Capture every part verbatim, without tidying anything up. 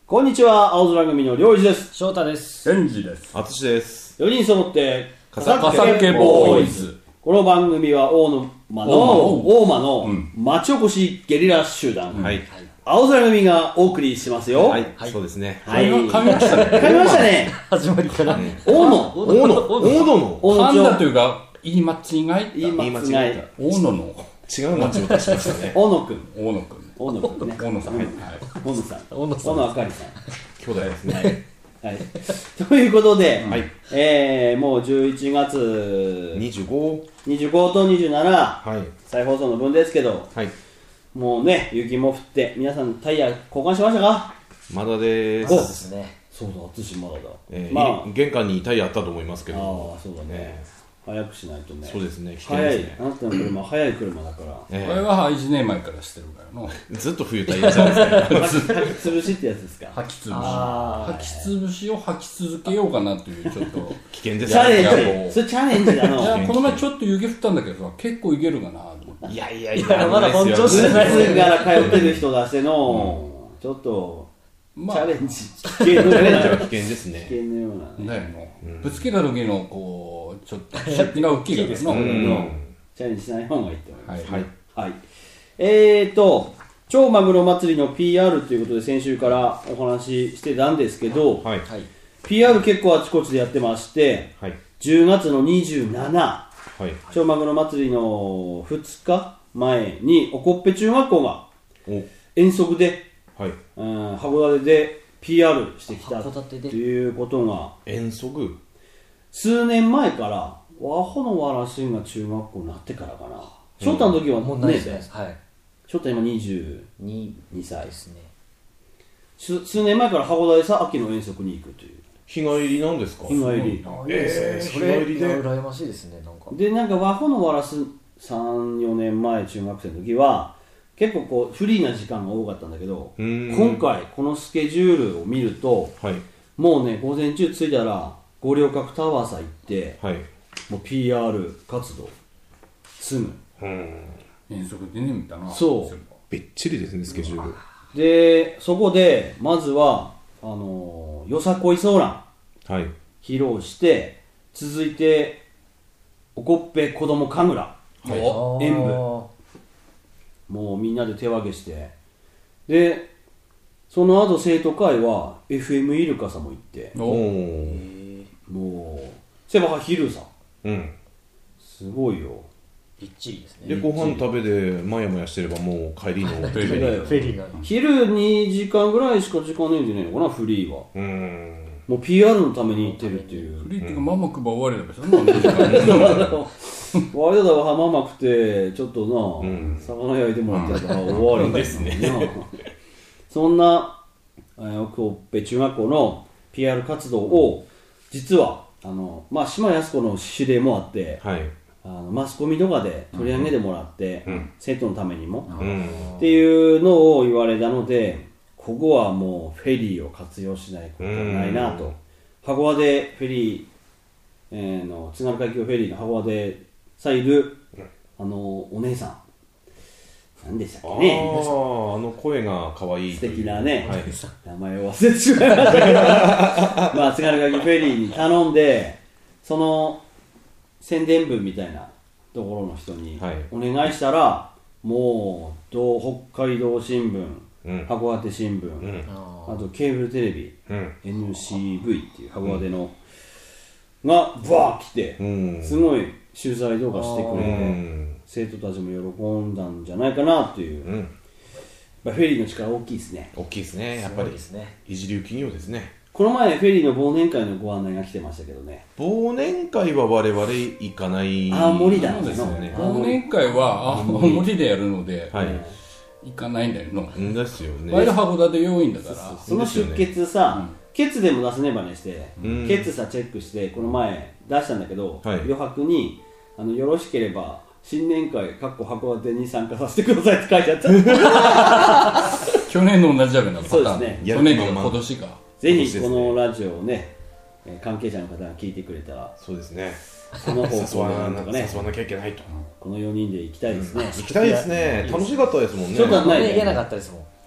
こんにちは、青空組の良一です。 翔太です。 健二です。 淳です。 よにん揃って笠家ボーイズ。 この番組は大間の大間の町おこしゲリラ集団、うん、はい、青空組がお送りしますよ。 はい、はい、そうですね。 はい、噛みましたね。 噛みましたね。 始まりから。 大野、 大野、大野の。 噛んだというか言い間違い。 言い間違い。 大野の違う町を出しましたね。 大野くん。 大野くん。 大野くんね。 大野さん。はい。 大野さん。 大野さん。 大野あかりさん。 兄弟ですね。 はい。ということで、はい、えー、もうじゅういちがつにじゅうご、 にじゅうごとにじゅうなな、 はい、 再放送の分ですけど、はい、もうね、雪も降って、皆さんタイヤ交換しましたか？ まだでーす。 そうですね。そうだ、私まだだ。 えー、まあ、玄関にタイヤあったと思いますけど。 ああ、そうだね。えー早くしないとね。 そうですね。危険ですね。 早い。あなたの車、早い車だから。 えー、これはいちねんまえからしてるからの。 ずっと冬タイヤじゃないですか。 履き潰しってやつですか。 履き潰し。履き潰しを履き続けようかなというちょっと危険ですね。チャレンジ。それチャレンジだの。 いやこの前ちょっと雪降ったんだけどさ、結構いけるかな。 いやいやいや、 まだ本調子じゃない。 ずから通ってる人出しての、ちょっと。まあ、チャレンジ危険のような危険ですね。 危険のようなね、うん、ぶつけた時のこうちょっと出費が大きいですね。 チャレンジしない方がいいと思います。 はい。 はい。えーと超マグロ祭りの ピーアール ということで先週からお話ししてたんですけど、はい、ピーアール 結構あちこちでやってまして、はい、じゅうがつのにじゅうしち、はい、超マグロ祭りのふつかまえにおこっぺ中学校が遠足ではい、うん、函館で ピーアール してきたということが遠足数年前から和穂のわらしんが中学校になってからかな。翔太の時はもうないですね。はい。 翔太今にじゅうにさいですね。 数年前から函館さ秋の遠足に行くという日帰りなんですか？ 日帰り。 ええー、それ日帰りで羨ましいですね。なんかでなんか和穂のわらしさん、よねんまえ中学生の時は結構こうフリーな時間が多かったんだけど、今回このスケジュールを見ると、はい、もうね午前中着いたら五稜郭タワーさ行って、はい、もう ピーアール 活動すぐ遠足でねみたいな。 そうべっちりですねスケジュールでそこでまずはあのー、よさこいソーラン、はい、披露して続いておこっぺ子ども神楽、はい、演舞もうみんなで手分けしてでその後生徒会は エフエム イルカさんも行っておもうセバハヒルさん、うん、すごいよびっちりですね。 でご飯食べでマヤマヤしてればもう帰りのフェリーフェリーが昼にじかんぐらいしか時間ねえんじゃねえのかなフリーはうんもう ピーアール のために行ってるっていうフリーっていうかママくば終わりだけどなワイドだわママくてちょっとな、うん、魚焼いてもらってやったら終わりですねそんな、えー、奥尾っぺ中学校の ピーアール 活動を実はあの、まあ、島康子の指令もあって、はい、あのマスコミとかで取り上げてもらって、うん、生徒のためにも、うん、っていうのを言われたのでここはもうフェリーを活用しないことはないなと函館でフェリー、えー、の津軽海峡フェリーの函館でさいるあのお姉さん何でしたっけねああの声が可愛い素敵なね、はい、名前を忘れてしまいましたけどまあ津軽海峡フェリーに頼んでその宣伝部みたいなところの人にお願いしたら、はい、もう北海道新聞うん、函館新聞、うん、あとケーブルテレビ、うん、エヌシーブイ っていう函館の、うん、がバー来て、うん、すごい取材とかしてくれて、うん、生徒たちも喜んだんじゃないかなっていう、うん、フェリーの力大きいですね大きいですねやっぱりですね一流企業ですねこの前フェリーの忘年会のご案内が来てましたけどね忘年会は我々行かない青森だですよね忘年会は青森でやるので、はい行かないんだよのですよね。 ワイル函館要員だからその出血さ、うん、ケツでも出すねばねして、うん、ケツさチェックしてこの前出したんだけど、はい、余白にあのよろしければ新年会かっこ函館に参加させてくださいって書いてあった去年の同じだけどパターンそうですね去年か今年かぜひこのラジオをね関係者の方が聞いてくれたらそうですねその方向でなんとかね誘わなきゃいけないとこのよにんで行きたいですね、うん、 行きたいですね楽しかったですもんねちょっとね行けなかったですもん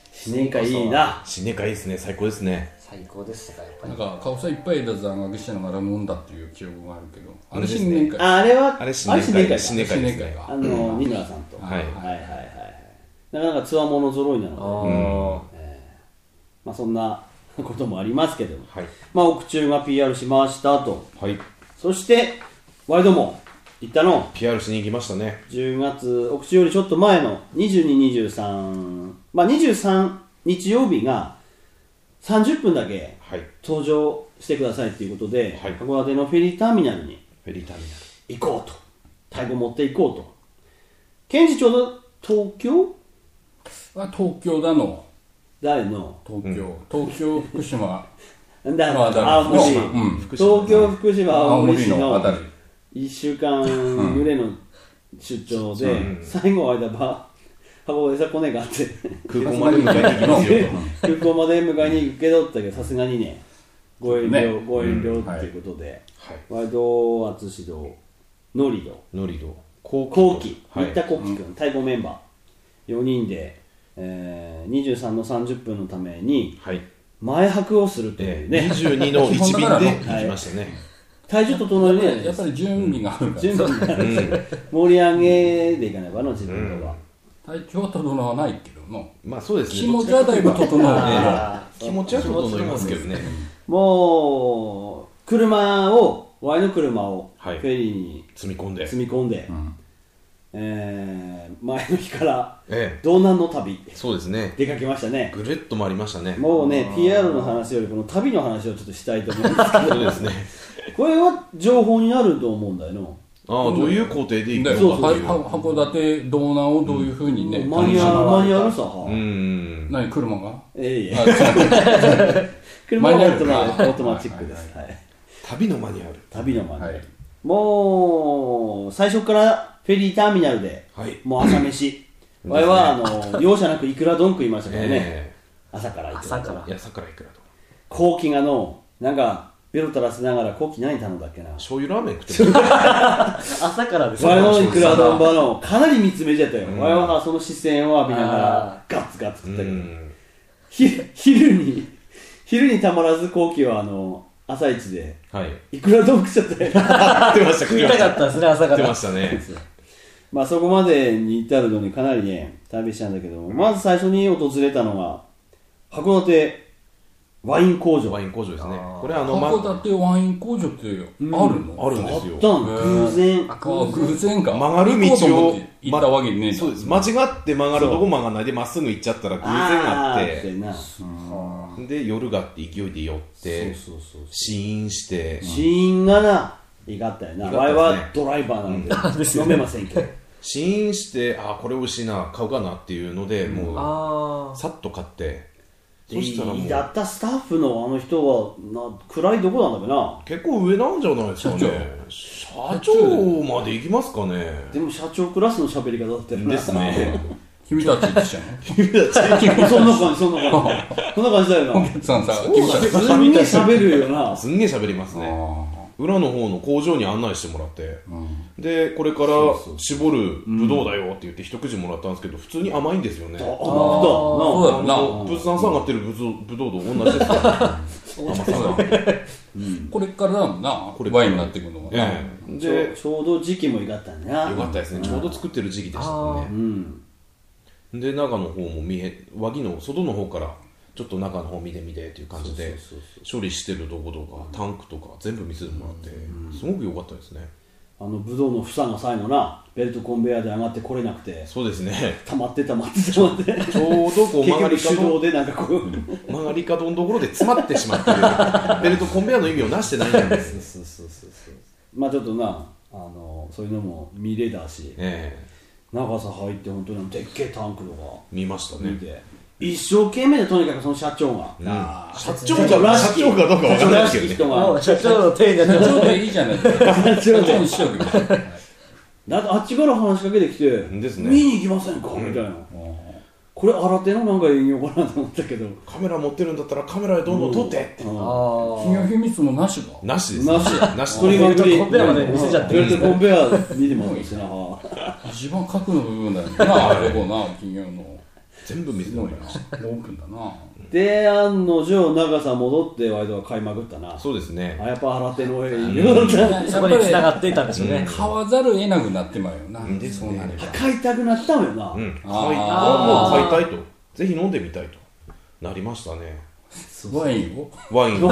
新年会いいな。 新年会いいですね、最高ですね。 最高でしたか、やっぱり。 なんか顔さいっぱい枝残学したのがら飲んだっていう記憶があるけど、あれ新年会。 ああれはあれ新年会か新年会ですね。 あの二村さんと。 はいはいはいはいはい。なかなかつわもの揃いなので、えーまあそんなこともありますけども、 はい。 まあ奥中が ピーアール しましたと。 はい。 そしてワイドも行ったの。 ピーアール しに行きましたね。 じゅうがつ奥中よりちょっと前のにじゅうに、にじゅうさん、まあにじゅうさん日曜日がさんじゅっぷんだけはい。 登場してくださいということで、 はい函館のフェリーターミナルにフェリーターミナル。 行こうと、タイ語持って行こうと。ケンジちょうど東京あ、東京だの。 誰の東京。東京、福島。 なんだまあだ青森、 うん東京、福島、青森市の青森のあたり。 いっしゅうかんぐらいの出張で、 うん最後の間ば箱でさコネがあって空港まで迎えに行きますよ空港まで迎えに行くけどってさすがにねご遠慮、 ねご遠慮っていうことで、 はい。 ワイド淳とノリドノリド。後後期はい。 新田幸喜君、太鼓メンバーよにんで、えー、にじゅうさんのさんじゅっぷんのためにはい。 前泊をするといえー、 うね、 にじゅうにのいち便で行きましたね。 体重整えるねやっぱり準備があるから。 準備がある盛り上げでいかないばの自分とは、 体調は整わないけどの。 まあそうですね。 気持ちはだいぶ整うけど。 あー気持ちは整いますけどね。 もう車をワイの車をフはいェリーに積み込んで。 積み込んで、 うんえー前の日からえ道南の旅え。そうですね。 出かけましたね。 ぐるっと回りましたね。 もうね ピーアール の話よりこの旅の話をちょっとしたいと思うんですけそうですね。 どこれは情報になると思うんだよのああ、どういう工程で行くでのかっていう。 はは函館道南をどういうふうにね、 マニュアルマニュアルさ、 うーん。 何車がええあそう車はオートママニュアルオートマチックです、はい旅のマニュアル。 旅のマニュアル、 はいもう最初からフェリーターミナルではい。 もう朝飯我々はあの容赦なくいくら丼食いましたからね、 え朝からいくら朝からえ。いや、桜いくらと。 後期がのなんかベロ垂らしながら後期何頼んだっけな醤油ラーメン食ってます。 朝からです我々のいくら丼場のかなり見つめちゃったよ、 うん我々はその視線を浴びながらあガッツガッツ食ったけど、 うん。 ひ昼に昼にたまらず後期はあの朝一ではい。 いくら丼食っちゃったよ食ってました、 食いたかったですね、朝から食ってま。したね。 まあそこまでに至るのにかなりね旅したんだけども、まず最初に訪れたのが函館ワイン工場ワイン工場ですねあ。ーこれあの、ま、 函館ワイン工場ってあるの、 あるんですよ。 あったん偶然あ偶然か曲がる道を行こうと思って行ったわけねえんだそうです。間違って曲がるとこ曲がらないでまっすぐ行っちゃったら偶然あっあーってなうんて、で、夜があって勢いで寄って、 そうそうそう試飲して、 死因がないがったよな、 いがったですね我々はドライバーなんで飲めませんけど試飲して、あ、これ美味しいな、買うかなっていうので、もあう、さっと買って、そしたらもう、 だったスタッフのあの人はな位どこなんだべな。 結構上なんじゃないですかね。社長まで行きますかね。 でも社長クラスの喋り方だったよなですね。 君たちってしたのそんな感じそんな感じそんな感じだよなお客さんさ君たち普通に喋るよなすんげえ喋りますね。 あ裏の方の工場に案内してもらって、 ーうんで、これからそうそう絞るぶどうだよって言って一口もらったんですけど、普通に甘いんですよね。 あ、 あそうだよなの、ブーさんさんがってるぶどうぶどうと同じですから、甘さが。 これからだもんなこれからワインになっていくのがな、 ええちょで、 ちょうど時期もいがったんだな。 よかったですね。ちょうど作ってる時期でしたもうんん。 ね。で、中の方も見え、脇の外の方から、ちょっと中の方見てみてっていう感じでそうそうそう処理してるとことかタンクとか全部見せてもらってすごく良かったですね。 あのブドウの房が最後なベルトコンベヤーで上がってこれなくてそうですね。 溜まって溜まって溜まってちょうどこう曲がり結局手動角でなんかこう曲がり角のところで詰まってしまってるベルトコンベヤーの意味をなしてないんです。 そうそうそうそうまあちょっとなあのそういうのも見れたしええ長さ入って本当にでっけえタンクとか見ましたね。 見て一生懸命でとにかくその社長が、 うんあー社長が社長かどうかわからないですけどね。 もう社長らしき社長の手になっちゃう。 社長でいいじゃないですか社長社長でにしようけどなんかあっちから話しかけてきてですね見に行きませんか、みたいなこれ新手のなんか営業かなと思ったけどカメラ持ってるんだったらカメラでどんどん撮ってって。 うんあ企業秘密もなしがなしです。 なしなし。 とにかくベルトコンベヤーまで見せちゃってるベルトコンベヤー見てもらったしな一番核の部分だよなあれこな企業の全部見せてもらいましたすごいな。多くんだな。 で、案の定、長さ戻ってワイドが買いまくったな。 そうですね。 あ、やっぱ新手のいいよ。 そこに繋がっていたんでしょうね。 買わざるを得なくなってまうよな。 ですねそうなれば。 買いたくなったもんよな。 うん。買い、 あもう買いたいと。ぜひ飲んでみたいと。なりましたね。 ワインをワイン。 真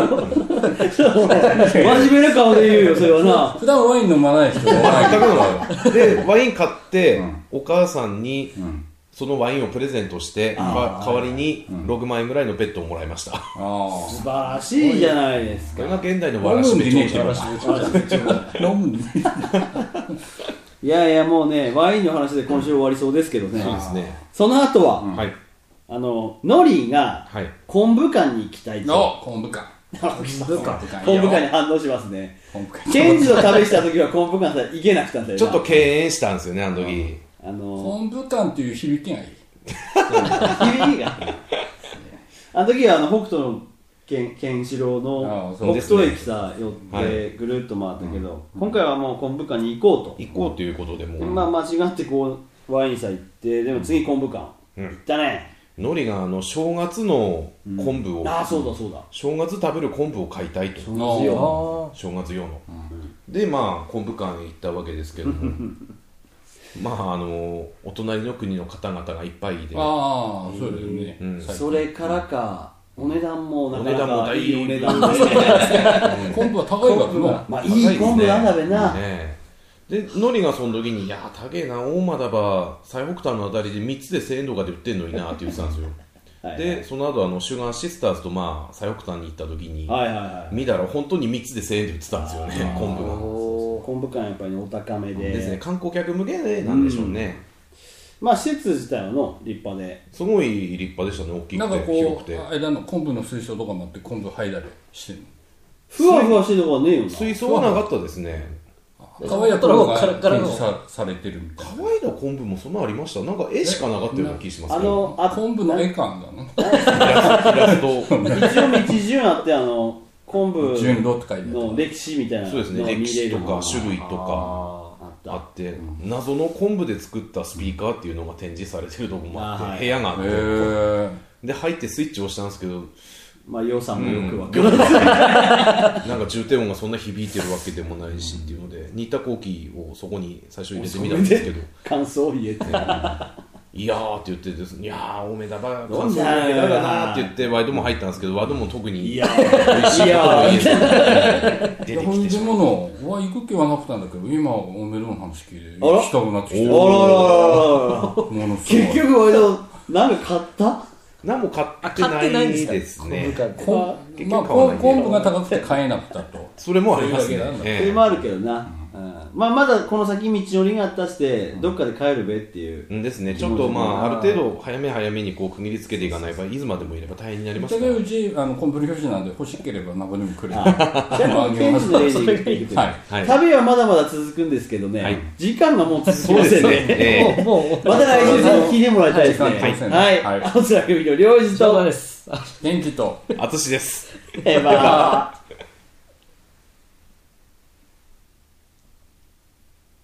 面目な顔で言うよ、それはな。 普段ワイン飲まない人は全くので、ワイン買って、お母さんに、 うんそのワインをプレゼントしてか代わりにろくまん円ぐらいのベッドをもらいました、 ああ素晴らしいじゃないですか。 これが現代のわらしべ長者飲むんでいやいや、もうね、ワインの話で今週終わりそうですけどね。 そうですね。 その後は、 うんはいあのノリがはい昆布館に行きたいと。 の昆布か昆布館昆布館に反応しますね。 昆布かケンジと旅した時は昆布館さ行けなくたんだよな。 ちょっと敬遠したんですよね、あの時。 あの昆布館っていう響きがいい。 響きがあの時はあの北斗のケンケンシロウのああそう北斗駅さ寄ってぐるっと回ったけど、今回はもう昆布館に行こうと。 行こうということでもう、 まあ間違ってこうワインさ行ってでも次昆布館、 うん行ったね。 のりがあの正月の昆布を、 ああそうだそうだ。 正月食べる昆布を買いたいと、 そうですよ。 正月用の、でまあ昆布館へ行ったわけですけどもまああのお隣の国の方々がいっぱいで、 ああそうだよね、 うん最近それからかお値段もなかなお値段もかだいぶいいお値段ですね。 昆布は高いからな。 まあいい昆布なんだべな。 ねでのりがその時に「いやー高えな大間だば最北端のあたりでみっつでせんえんとかで売ってんのにな」って言ってたんですよはいでその後あのシュガーシスターズとまあ最北端に行った時に、 はいはいはい。 見たら本当にみっつでせんえんで売ってたんですよね昆布がお昆布館やっぱりお高めで。 ですね観光客向けなんでしょうね、 まあ施設自体はの立派で。 すごい立派でしたね大きなんかくて広こくてう間の昆布の水槽とかもあって昆布剥いだりしてるふわふわしてるとこはねえよな。 水槽はなかったですねの。乾いたところがカラカラの展示さされてるみたいな。 乾いた昆布もそんなありましたなんか絵しかなかったような気しますあけどのあ昆布の絵感だな。 イラスト一応道順あってあの昆布順路って書いてある。 の歴史みたいなのそうですねが見歴史とれるか種類とかあったあって謎の昆布で作ったスピーカーっていうのが展示されてるとこもあって、 あはい部屋があって、 へえ。 で入ってスイッチを押したんですけどまあ予算もよくわかうんる。 なんか重低音がそんな響いてるわけでもないしっていうので新田後期をそこに最初入れてみたんですけど感想を言えて。 いやーって言ってですねいやーおめだば感想だけだなーって言ってワイドも入ったんですけどワイドも特にいや美味しいことを言えず出いてやほんできてしまうものは行く気はなかったんだけど今おめでとうの話聞いてあら行きたくなってきてあらららららものすごい結局俺のなんか買った何も買って買ってなないんですかですね昆布館ってこ結まあ局買わないんで昆布が高くて買えなくたとそれもありますねそれだけなんだええそれもあるけどな、うんまあまだこの先道のりがあったしてどっかで帰るべっていう、 うんですね、ちょっとまあ、ある程度早め早めにこう区切りつけていかないといつまでもいれば大変になりますからだけどうちあの昆布の表紙なんで欲しければ何ぼでもくれるあじゃあもうケンジの例に行っていくとはいはい旅はまだまだ続くんですけどね、 はい時間がもう続きそうでませんねすね、ええもう、もう、 また来週ぜひ聞いてもらいたいですねはいはい、 はい青空組の領事そうとです。 現地と淳ですエヴァー